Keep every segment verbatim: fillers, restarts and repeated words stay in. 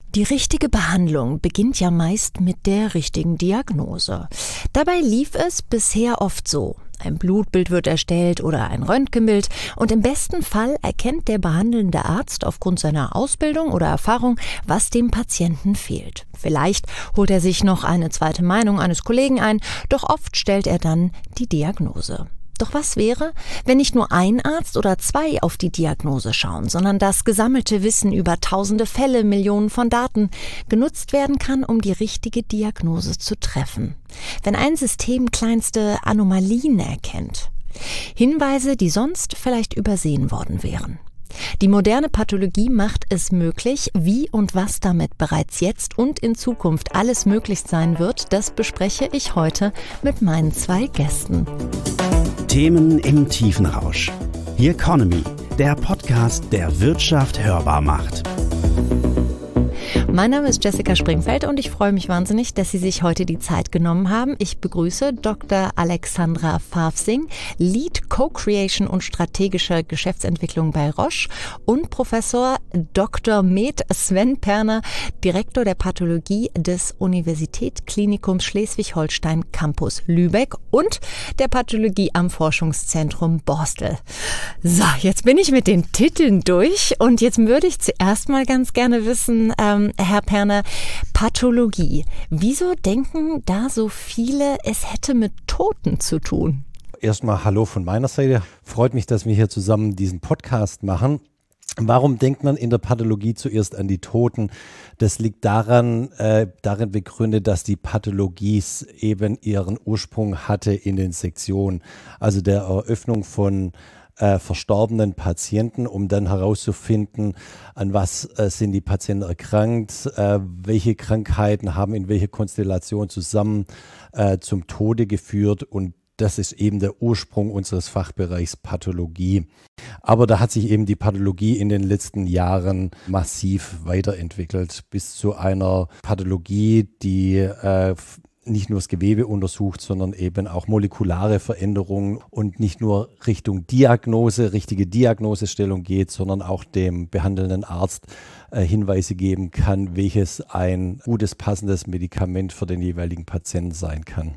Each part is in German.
Die richtige Behandlung beginnt ja meist mit der richtigen Diagnose. Dabei lief es bisher oft so. Ein Blutbild wird erstellt oder ein Röntgenbild und im besten Fall erkennt der behandelnde Arzt aufgrund seiner Ausbildung oder Erfahrung, was dem Patienten fehlt. Vielleicht holt er sich noch eine zweite Meinung eines Kollegen ein, doch oft stellt er dann die Diagnose. Doch was wäre, wenn nicht nur ein Arzt oder zwei auf die Diagnose schauen, sondern das gesammelte Wissen über tausende Fälle, Millionen von Daten genutzt werden kann, um die richtige Diagnose zu treffen? Wenn ein System kleinste Anomalien erkennt, Hinweise, die sonst vielleicht übersehen worden wären. Die moderne Pathologie macht es möglich, wie und was damit bereits jetzt und in Zukunft alles möglich sein wird, das bespreche ich heute mit meinen zwei Gästen. Themen im Tiefenrausch. The Economy, der Podcast, der Wirtschaft hörbar macht. Mein Name ist Jessica Springfeld und ich freue mich wahnsinnig, dass Sie sich heute die Zeit genommen haben. Ich begrüße Doktor Alexandra Favsing, Lead Co-Creation und strategische Geschäftsentwicklung bei Roche und Professor Doktor Med Sven Perner, Direktor der Pathologie des Universitätsklinikums Schleswig-Holstein Campus Lübeck und der Pathologie am Forschungszentrum Borstel. So, jetzt bin ich mit den Titeln durch und jetzt würde ich zuerst mal ganz gerne wissen, ähm, Herr Perner, Pathologie. Wieso denken da so viele, es hätte mit Toten zu tun? Erstmal Hallo von meiner Seite. Freut mich, dass wir hier zusammen diesen Podcast machen. Warum denkt man in der Pathologie zuerst an die Toten? Das liegt daran, äh, darin begründet, dass die Pathologie eben ihren Ursprung hatte in den Sektionen, also der Eröffnung von Äh, verstorbenen Patienten, um dann herauszufinden, an was äh, sind die Patienten erkrankt, äh, welche Krankheiten haben in welcher Konstellation zusammen äh, zum Tode geführt, und das ist eben der Ursprung unseres Fachbereichs Pathologie. Aber da hat sich eben die Pathologie in den letzten Jahren massiv weiterentwickelt, bis zu einer Pathologie, die äh, nicht nur das Gewebe untersucht, sondern eben auch molekulare Veränderungen und nicht nur Richtung Diagnose, richtige Diagnosestellung geht, sondern auch dem behandelnden Arzt äh, Hinweise geben kann, welches ein gutes, passendes Medikament für den jeweiligen Patienten sein kann.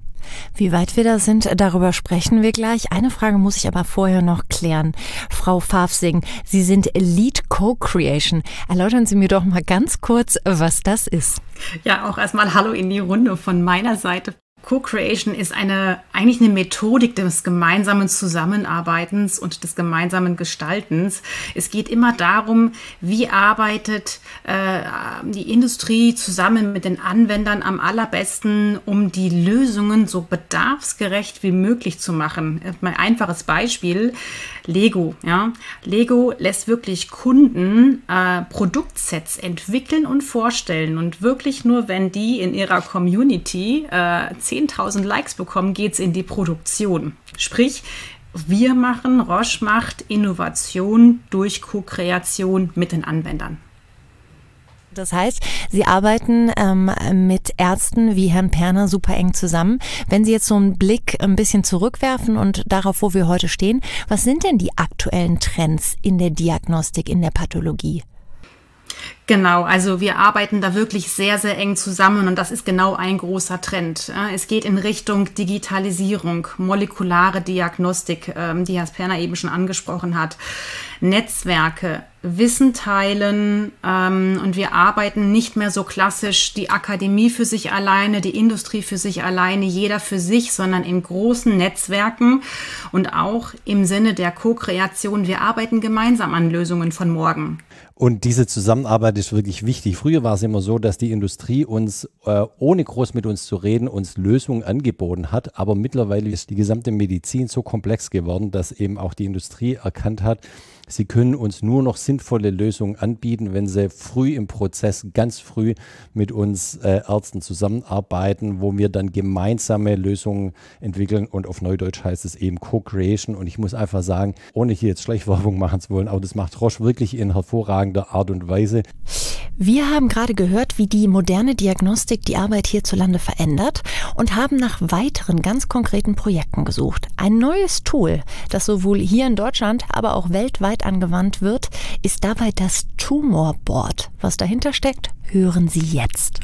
Wie weit wir da sind, darüber sprechen wir gleich. Eine Frage muss ich aber vorher noch klären. Frau Favsing, Sie sind Lead Co-Creation. Erläutern Sie mir doch mal ganz kurz, was das ist. Ja, auch erstmal Hallo in die Runde von meiner Seite. Co-Creation ist eine, eigentlich eine Methodik des gemeinsamen Zusammenarbeitens und des gemeinsamen Gestaltens. Es geht immer darum, wie arbeitet äh, die Industrie zusammen mit den Anwendern am allerbesten, um die Lösungen so bedarfsgerecht wie möglich zu machen. Mein einfaches Beispiel, Lego. Ja? Lego lässt wirklich Kunden äh, Produktsets entwickeln und vorstellen, und wirklich nur, wenn die in ihrer Community äh, zehntausend Likes bekommen, geht es in die Produktion. Sprich, wir machen, Roche macht Innovation durch Co-Kreation mit den Anwendern. Das heißt, Sie arbeiten ähm, mit Ärzten wie Herrn Perner super eng zusammen. Wenn Sie jetzt so einen Blick ein bisschen zurückwerfen und darauf, wo wir heute stehen, was sind denn die aktuellen Trends in der Diagnostik, in der Pathologie? Genau, also wir arbeiten da wirklich sehr, sehr eng zusammen, und das ist genau ein großer Trend. Es geht in Richtung Digitalisierung, molekulare Diagnostik, die Herr Perner eben schon angesprochen hat, Netzwerke, Wissen teilen, und wir arbeiten nicht mehr so klassisch die Akademie für sich alleine, die Industrie für sich alleine, jeder für sich, sondern in großen Netzwerken und auch im Sinne der Co-Kreation. Wir arbeiten gemeinsam an Lösungen von morgen. Und diese Zusammenarbeit ist wirklich wichtig. Früher war es immer so, dass die Industrie uns, äh, ohne groß mit uns zu reden, uns Lösungen angeboten hat. Aber mittlerweile ist die gesamte Medizin so komplex geworden, dass eben auch die Industrie erkannt hat, sie können uns nur noch sinnvolle Lösungen anbieten, wenn sie früh im Prozess, ganz früh mit uns äh, Ärzten zusammenarbeiten, wo wir dann gemeinsame Lösungen entwickeln, und auf Neudeutsch heißt es eben Co-Creation. Und ich muss einfach sagen, ohne hier jetzt Schleichwerbung machen zu wollen, aber das macht Roche wirklich in hervorragender Art und Weise. Wir haben gerade gehört, wie die moderne Diagnostik die Arbeit hierzulande verändert, und haben nach weiteren ganz konkreten Projekten gesucht. Ein neues Tool, das sowohl hier in Deutschland, aber auch weltweit weltweit angewandt wird, ist dabei das Tumorboard. Was dahinter steckt, hören Sie jetzt.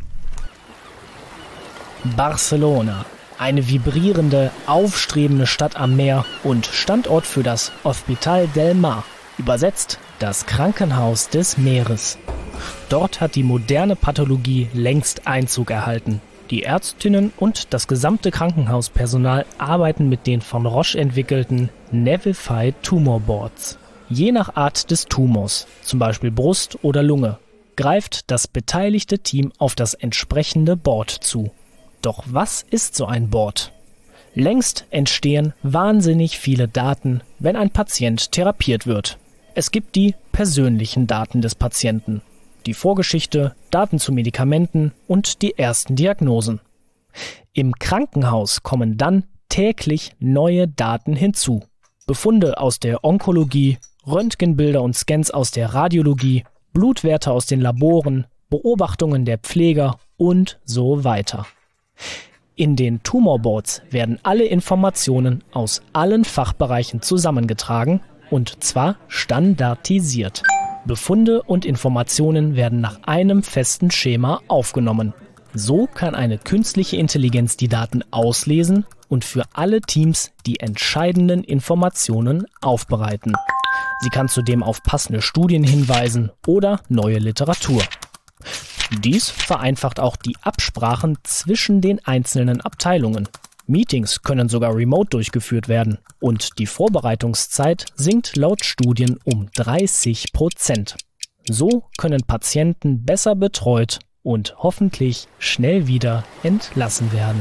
Barcelona. Eine vibrierende, aufstrebende Stadt am Meer und Standort für das Hospital del Mar, übersetzt das Krankenhaus des Meeres. Dort hat die moderne Pathologie längst Einzug erhalten. Die Ärztinnen und das gesamte Krankenhauspersonal arbeiten mit den von Roche entwickelten Nevified Tumor Boards. Je nach Art des Tumors, zum Beispiel Brust oder Lunge, greift das beteiligte Team auf das entsprechende Board zu. Doch was ist so ein Board? Längst entstehen wahnsinnig viele Daten, wenn ein Patient therapiert wird. Es gibt die persönlichen Daten des Patienten, die Vorgeschichte, Daten zu Medikamenten und die ersten Diagnosen. Im Krankenhaus kommen dann täglich neue Daten hinzu. Befunde aus der Onkologie, Röntgenbilder und Scans aus der Radiologie, Blutwerte aus den Laboren, Beobachtungen der Pfleger und so weiter. In den Tumorboards werden alle Informationen aus allen Fachbereichen zusammengetragen und zwar standardisiert. Befunde und Informationen werden nach einem festen Schema aufgenommen. So kann eine künstliche Intelligenz die Daten auslesen und für alle Teams die entscheidenden Informationen aufbereiten. Sie kann zudem auf passende Studien hinweisen oder neue Literatur. Dies vereinfacht auch die Absprachen zwischen den einzelnen Abteilungen. Meetings können sogar remote durchgeführt werden und die Vorbereitungszeit sinkt laut Studien um dreißig Prozent. So können Patienten besser betreut und hoffentlich schnell wieder entlassen werden.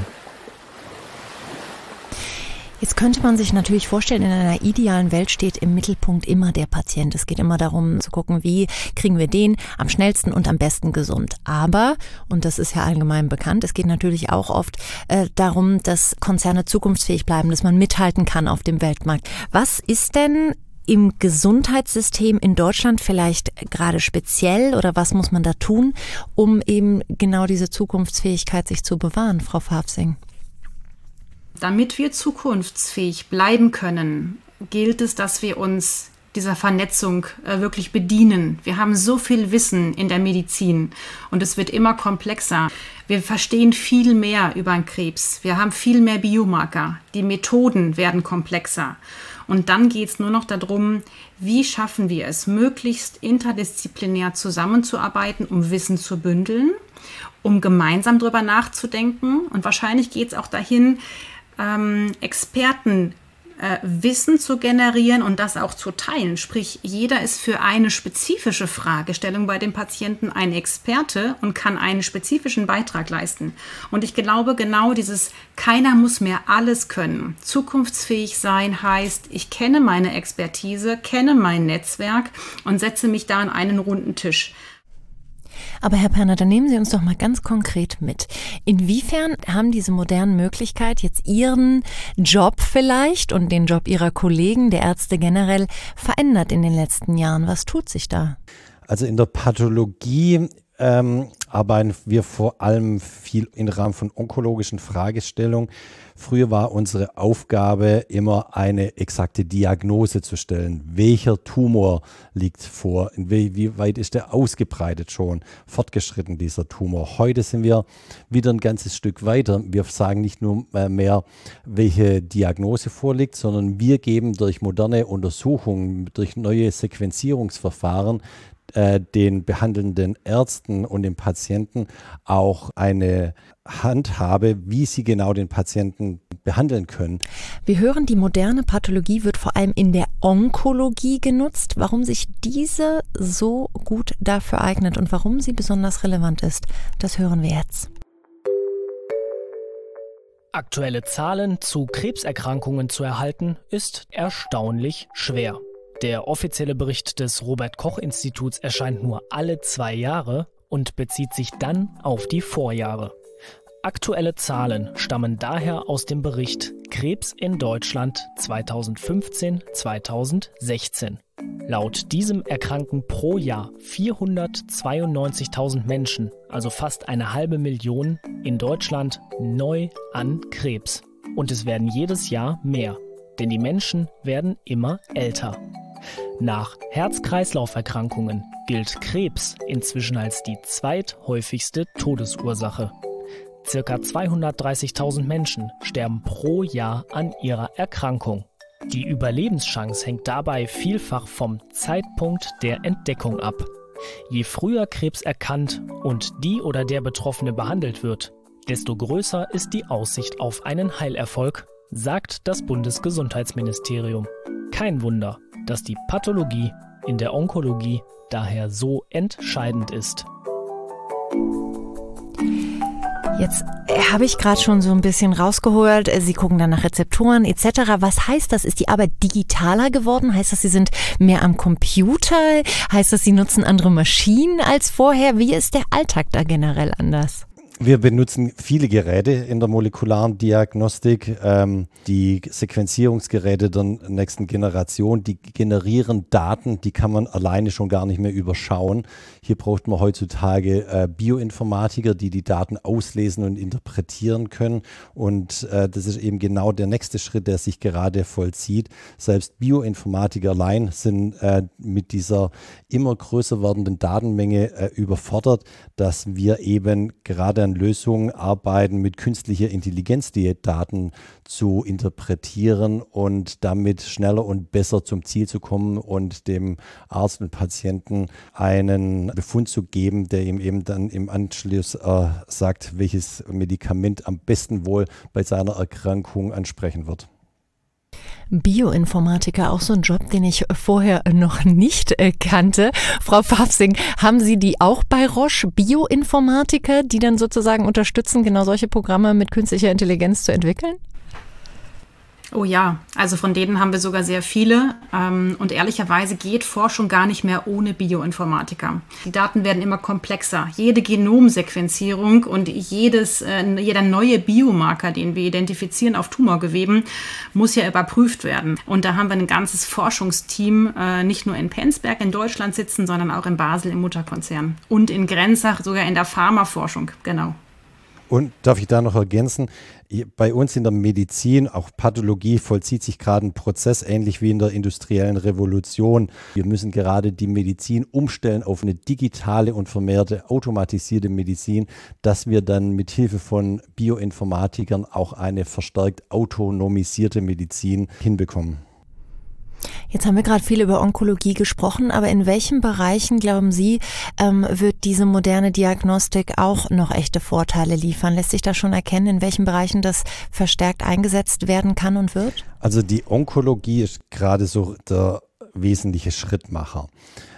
Jetzt könnte man sich natürlich vorstellen, in einer idealen Welt steht im Mittelpunkt immer der Patient. Es geht immer darum zu gucken, wie kriegen wir den am schnellsten und am besten gesund. Aber, und das ist ja allgemein bekannt, es geht natürlich auch oft äh, darum, dass Konzerne zukunftsfähig bleiben, dass man mithalten kann auf dem Weltmarkt. Was ist denn im Gesundheitssystem in Deutschland vielleicht gerade speziell oder was muss man da tun, um eben genau diese Zukunftsfähigkeit sich zu bewahren, Frau Farbsing? Damit wir zukunftsfähig bleiben können, gilt es, dass wir uns dieser Vernetzung äh, wirklich bedienen. Wir haben so viel Wissen in der Medizin und es wird immer komplexer. Wir verstehen viel mehr über den Krebs. Wir haben viel mehr Biomarker. Die Methoden werden komplexer. Und dann geht es nur noch darum, wie schaffen wir es, möglichst interdisziplinär zusammenzuarbeiten, um Wissen zu bündeln, um gemeinsam darüber nachzudenken. Und wahrscheinlich geht es auch dahin, ähm, Experten äh, Wissen zu generieren und das auch zu teilen. Sprich, jeder ist für eine spezifische Fragestellung bei dem Patienten ein Experte und kann einen spezifischen Beitrag leisten. Und ich glaube, genau dieses keiner muss mehr alles können. Zukunftsfähig sein heißt, ich kenne meine Expertise, kenne mein Netzwerk und setze mich da an einen runden Tisch. Aber Herr Perner, dann nehmen Sie uns doch mal ganz konkret mit. Inwiefern haben diese modernen Möglichkeiten jetzt Ihren Job vielleicht und den Job Ihrer Kollegen, der Ärzte generell, verändert in den letzten Jahren? Was tut sich da? Also in der Pathologie ähm, arbeiten wir vor allem viel im Rahmen von onkologischen Fragestellungen. Früher war unsere Aufgabe immer eine exakte Diagnose zu stellen. Welcher Tumor liegt vor? Wie, wie weit ist der ausgebreitet schon, fortgeschritten dieser Tumor? Heute sind wir wieder ein ganzes Stück weiter. Wir sagen nicht nur mehr, welche Diagnose vorliegt, sondern wir geben durch moderne Untersuchungen, durch neue Sequenzierungsverfahren den behandelnden Ärzten und den Patienten auch eine Handhabe, wie sie genau den Patienten behandeln können. Wir hören, die moderne Pathologie wird vor allem in der Onkologie genutzt. Warum sich diese so gut dafür eignet und warum sie besonders relevant ist, das hören wir jetzt. Aktuelle Zahlen zu Krebserkrankungen zu erhalten, ist erstaunlich schwer. Der offizielle Bericht des Robert-Koch-Instituts erscheint nur alle zwei Jahre und bezieht sich dann auf die Vorjahre. Aktuelle Zahlen stammen daher aus dem Bericht Krebs in Deutschland zweitausendfünfzehn zweitausendsechzehn. Laut diesem erkranken pro Jahr vierhundertzweiundneunzigtausend Menschen, also fast eine halbe Million, in Deutschland neu an Krebs. Und es werden jedes Jahr mehr, denn die Menschen werden immer älter. Nach Herz-Kreislauf-Erkrankungen gilt Krebs inzwischen als die zweithäufigste Todesursache. Circa zweihundertdreißigtausend Menschen sterben pro Jahr an ihrer Erkrankung. Die Überlebenschance hängt dabei vielfach vom Zeitpunkt der Entdeckung ab. Je früher Krebs erkannt und die oder der Betroffene behandelt wird, desto größer ist die Aussicht auf einen Heilerfolg, sagt das Bundesgesundheitsministerium. Kein Wunder, dass die Pathologie in der Onkologie daher so entscheidend ist. Jetzt habe ich gerade schon so ein bisschen rausgeholt, Sie gucken dann nach Rezeptoren et cetera. Was heißt das? Ist die Arbeit digitaler geworden? Heißt das, Sie sind mehr am Computer? Heißt das, Sie nutzen andere Maschinen als vorher? Wie ist der Alltag da generell anders? Wir benutzen viele Geräte in der molekularen Diagnostik. Ähm, die Sequenzierungsgeräte der nächsten Generation, die generieren Daten, die kann man alleine schon gar nicht mehr überschauen. Hier braucht man heutzutage äh, Bioinformatiker, die die Daten auslesen und interpretieren können. Und äh, das ist eben genau der nächste Schritt, der sich gerade vollzieht. Selbst Bioinformatiker allein sind äh, mit dieser immer größer werdenden Datenmenge äh, überfordert, dass wir eben gerade an Lösungen arbeiten, mit künstlicher Intelligenz die Daten zu interpretieren und damit schneller und besser zum Ziel zu kommen und dem Arzt und Patienten einen Befund zu geben, der ihm eben dann im Anschluss äh, sagt, welches Medikament am besten wohl bei seiner Erkrankung ansprechen wird. Bioinformatiker, auch so ein Job, den ich vorher noch nicht äh, kannte. Frau Pfafsing, haben Sie die auch bei Roche, Bioinformatiker, die dann sozusagen unterstützen, genau solche Programme mit künstlicher Intelligenz zu entwickeln? Oh ja, also von denen haben wir sogar sehr viele. Und ehrlicherweise geht Forschung gar nicht mehr ohne Bioinformatiker. Die Daten werden immer komplexer. Jede Genomsequenzierung und jedes, jeder neue Biomarker, den wir identifizieren auf Tumorgeweben, muss ja überprüft werden. Und da haben wir ein ganzes Forschungsteam, nicht nur in Penzberg in Deutschland sitzen, sondern auch in Basel im Mutterkonzern. Und in Grenzach sogar in der Pharmaforschung, genau. Und darf ich da noch ergänzen, bei uns in der Medizin, auch Pathologie, vollzieht sich gerade ein Prozess, ähnlich wie in der industriellen Revolution. Wir müssen gerade die Medizin umstellen auf eine digitale und vermehrte automatisierte Medizin, dass wir dann mit Hilfe von Bioinformatikern auch eine verstärkt autonomisierte Medizin hinbekommen. Jetzt haben wir gerade viel über Onkologie gesprochen, aber in welchen Bereichen, glauben Sie, ähm, wird diese moderne Diagnostik auch noch echte Vorteile liefern? Lässt sich da schon erkennen, in welchen Bereichen das verstärkt eingesetzt werden kann und wird? Also die Onkologie ist gerade so der wesentliche Schrittmacher.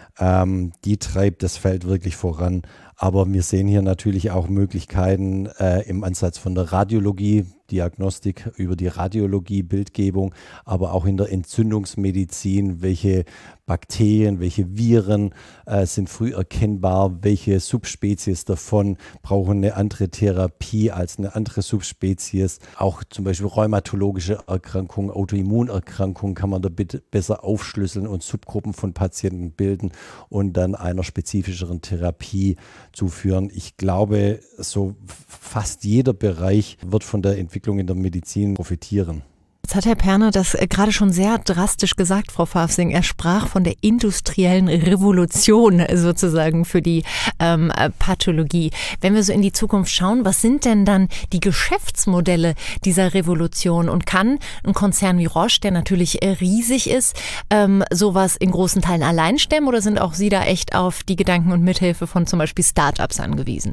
Ähm, die treibt das Feld wirklich voran. Aber wir sehen hier natürlich auch Möglichkeiten äh, im Ansatz von der Radiologie, Diagnostik über die Radiologie, Bildgebung, aber auch in der Entzündungsmedizin, welche Bakterien, welche Viren äh, sind früh erkennbar, welche Subspezies davon brauchen eine andere Therapie als eine andere Subspezies. Auch zum Beispiel rheumatologische Erkrankungen, Autoimmunerkrankungen kann man da bitte besser aufschlüsseln und Subgruppen von Patienten bilden und dann einer spezifischeren Therapie zuführen. Ich glaube, so fast jeder Bereich wird von der Entwicklung in der Medizin profitieren. Jetzt hat Herr Perner das gerade schon sehr drastisch gesagt, Frau Pfafsing. Er sprach von der industriellen Revolution sozusagen für die ähm, Pathologie. Wenn wir so in die Zukunft schauen, was sind denn dann die Geschäftsmodelle dieser Revolution? Und kann ein Konzern wie Roche, der natürlich riesig ist, ähm, sowas in großen Teilen allein stemmen? Oder sind auch Sie da echt auf die Gedanken und Mithilfe von zum Beispiel Start-ups angewiesen?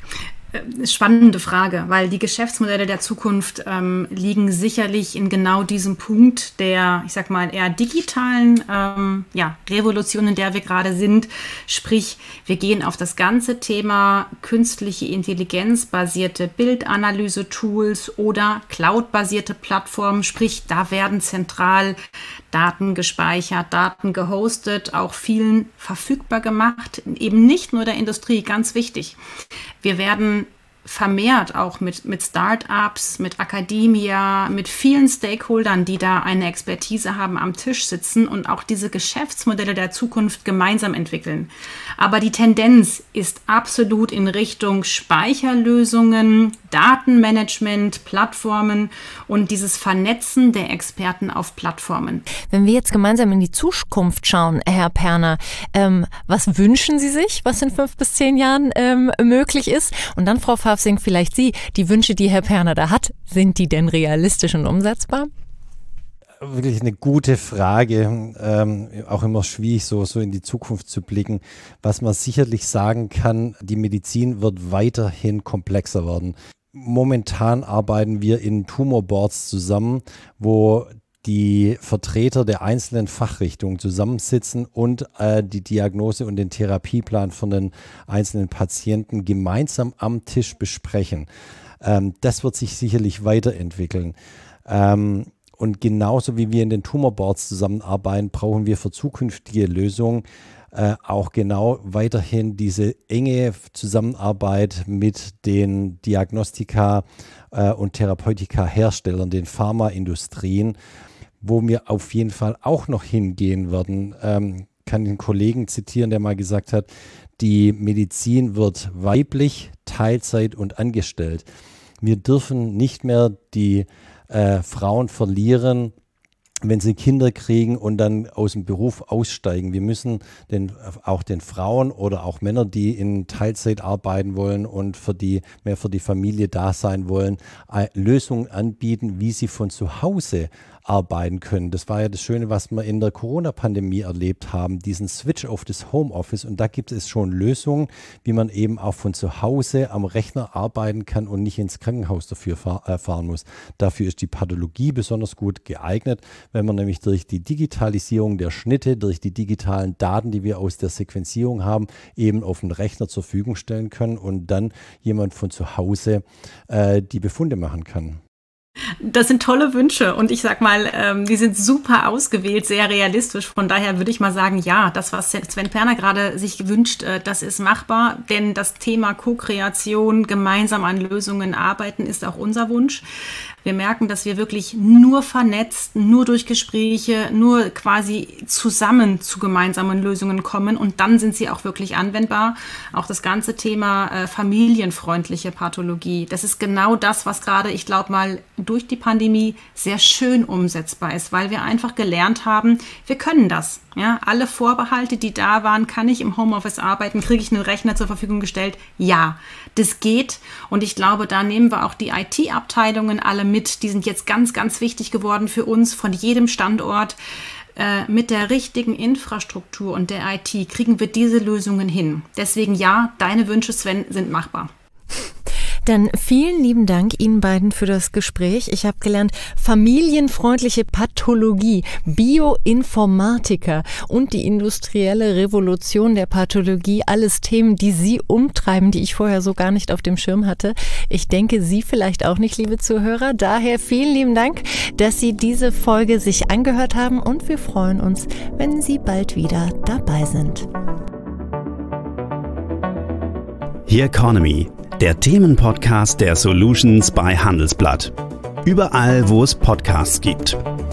Spannende Frage, weil die Geschäftsmodelle der Zukunft ähm, liegen sicherlich in genau diesem Punkt der, ich sag mal, eher digitalen ähm, ja, Revolution, in der wir gerade sind. Sprich, wir gehen auf das ganze Thema künstliche Intelligenz basierte Bildanalyse-Tools oder Cloud-basierte Plattformen. Sprich, da werden zentral Daten gespeichert, Daten gehostet, auch vielen verfügbar gemacht. Eben nicht nur der Industrie, ganz wichtig. Wir werden vermehrt auch mit, mit Start-ups, mit Academia, mit vielen Stakeholdern, die da eine Expertise haben, am Tisch sitzen und auch diese Geschäftsmodelle der Zukunft gemeinsam entwickeln. Aber die Tendenz ist absolut in Richtung Speicherlösungen, Datenmanagement, Plattformen und dieses Vernetzen der Experten auf Plattformen. Wenn wir jetzt gemeinsam in die Zukunft schauen, Herr Perner, ähm, was wünschen Sie sich, was in fünf bis zehn Jahren ähm, möglich ist? Und dann, Frau Favsing, vielleicht Sie, die Wünsche, die Herr Perner da hat, sind die denn realistisch und umsetzbar? Wirklich eine gute Frage, ähm, auch immer schwierig, so, so in die Zukunft zu blicken. Was man sicherlich sagen kann, die Medizin wird weiterhin komplexer werden. Momentan arbeiten wir in Tumorboards zusammen, wo die Vertreter der einzelnen Fachrichtungen zusammensitzen und äh, die Diagnose und den Therapieplan von den einzelnen Patienten gemeinsam am Tisch besprechen. Ähm, das wird sich sicherlich weiterentwickeln. Ähm, und genauso wie wir in den Tumorboards zusammenarbeiten, brauchen wir für zukünftige Lösungen äh, auch genau weiterhin diese enge Zusammenarbeit mit den Diagnostika- äh, und Therapeutika-Herstellern, den Pharmaindustrien, wo wir auf jeden Fall auch noch hingehen werden. Ähm, kann den Kollegen zitieren, der mal gesagt hat, die Medizin wird weiblich, Teilzeit und angestellt. Wir dürfen nicht mehr die äh, Frauen verlieren, wenn sie Kinder kriegen und dann aus dem Beruf aussteigen. Wir müssen den, auch den Frauen oder auch Männer, die in Teilzeit arbeiten wollen und für die, mehr für die Familie da sein wollen, Lösungen anbieten, wie sie von zu Hause arbeiten können. Das war ja das Schöne, was wir in der Corona-Pandemie erlebt haben, diesen Switch auf das Homeoffice. Und da gibt es schon Lösungen, wie man eben auch von zu Hause am Rechner arbeiten kann und nicht ins Krankenhaus dafür fahr, äh, fahren muss. Dafür ist die Pathologie besonders gut geeignet, wenn man nämlich durch die Digitalisierung der Schnitte, durch die digitalen Daten, die wir aus der Sequenzierung haben, eben auf den Rechner zur Verfügung stellen können und dann jemand von zu Hause äh, die Befunde machen kann. Das sind tolle Wünsche und ich sag mal, ähm, die sind super ausgewählt, sehr realistisch. Von daher würde ich mal sagen, ja, das, was Sven Perner gerade sich wünscht, äh, das ist machbar, denn das Thema Co-Kreation, gemeinsam an Lösungen arbeiten, ist auch unser Wunsch. Wir merken, dass wir wirklich nur vernetzt, nur durch Gespräche, nur quasi zusammen zu gemeinsamen Lösungen kommen und dann sind sie auch wirklich anwendbar. Auch das ganze Thema äh, familienfreundliche Pathologie, das ist genau das, was gerade, ich glaube mal, durch die Pandemie sehr schön umsetzbar ist, weil wir einfach gelernt haben, wir können das. Ja, alle Vorbehalte, die da waren, kann ich im Homeoffice arbeiten, kriege ich einen Rechner zur Verfügung gestellt? Ja, das geht. Und ich glaube, da nehmen wir auch die I T-Abteilungen alle mit. Die sind jetzt ganz, ganz wichtig geworden für uns von jedem Standort. Äh, mit der richtigen Infrastruktur und der I T kriegen wir diese Lösungen hin. Deswegen ja, deine Wünsche, Sven, sind machbar. Dann vielen lieben Dank Ihnen beiden für das Gespräch. Ich habe gelernt, familienfreundliche Pathologie, Bioinformatiker und die industrielle Revolution der Pathologie, alles Themen, die Sie umtreiben, die ich vorher so gar nicht auf dem Schirm hatte. Ich denke, Sie vielleicht auch nicht, liebe Zuhörer. Daher vielen lieben Dank, dass Sie diese Folge sich angehört haben und wir freuen uns, wenn Sie bald wieder dabei sind. Here Economy, der Themenpodcast der Solutions bei Handelsblatt. Überall, wo es Podcasts gibt.